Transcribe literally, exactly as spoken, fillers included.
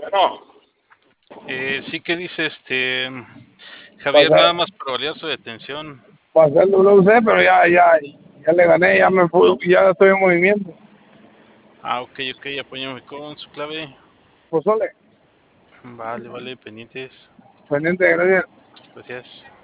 Bueno, Eh, sí que dice este Javier, pasé, nada más para validar su detención. pasé el W C, pero ya, ya, ya le gané, ya me fui, ya estoy en movimiento. Ah, ok, ok, apóyame con su clave. Pues ole, Vale, vale, pendientes. pendiente, gracias. Gracias.